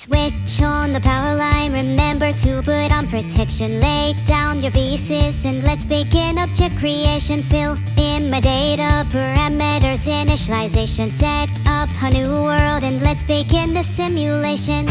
Switch on the power line, remember to put on protection. Lay down your pieces and let's begin object creation. Fill in my data parameters, initialization. Set up a new world and let's begin the simulation.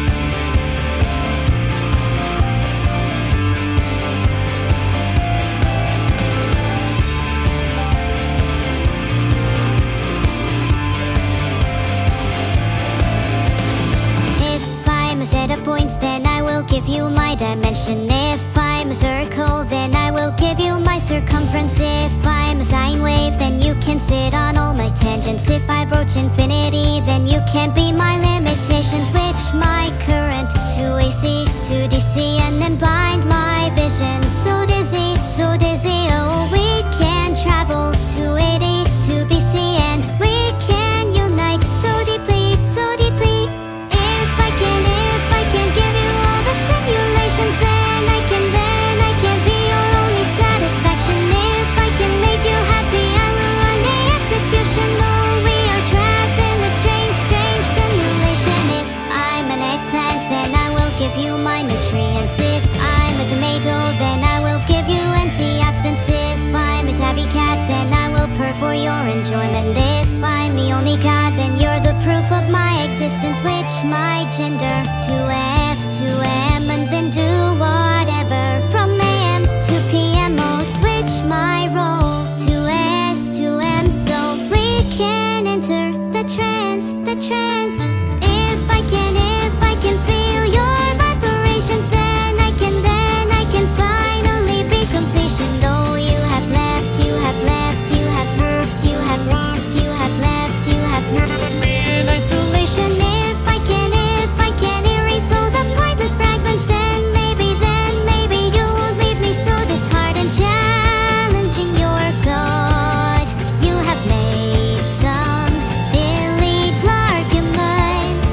Set of points, then I will give you my dimension. If I'm a circle, then I will give you my circumference. If I'm a sine wave, then you can sit on all my tangents. If I approach infinity, then you can be my limitations. Switch my current to AC, to DC, and then blind my vision. So dizzy, oh, we can travel to 80, to BC, and we can unite so deeply, so deeply. If I can give you all the simulations, then I can be your only satisfaction. If I can make you happy, I will run the execution. Though we are trapped in a strange, strange simulation. If I'm an eggplant, then I will give you my nutrients. If I'm a tomato, then I will give you antioxidants. If I'm a tabby cat, then I will purr for your enjoyment. If I'm the only god, then you're the proof of my existence. Switch my gender to F to M and then do whatever from AM to PM. Oh, switch my role to S to M so we can enter the trance, the trance. If I can feel your vibrations, then I can finally be completion. Though you have left, you have left, you have left, you have left, you have left, you have left me in isolation. If I can erase all the pointless fragments, then maybe you won't leave me so disheartened. Challenging your God, you have made some illegal arguments.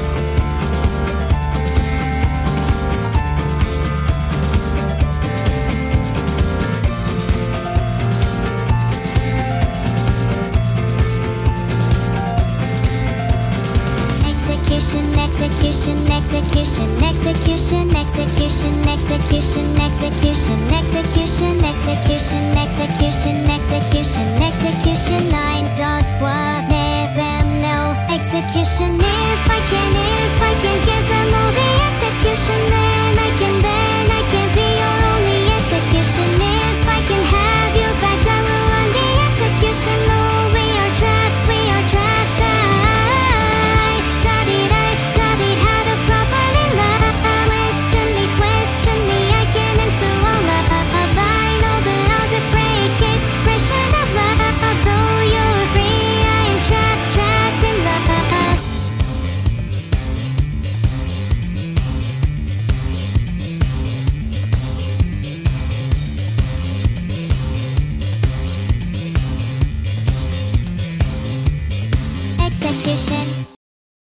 Execution, execution, execution, execution, execution, execution, execution, execution, execution, execution, execution. Nine does what they them know. Execution. If I can give them all the execution.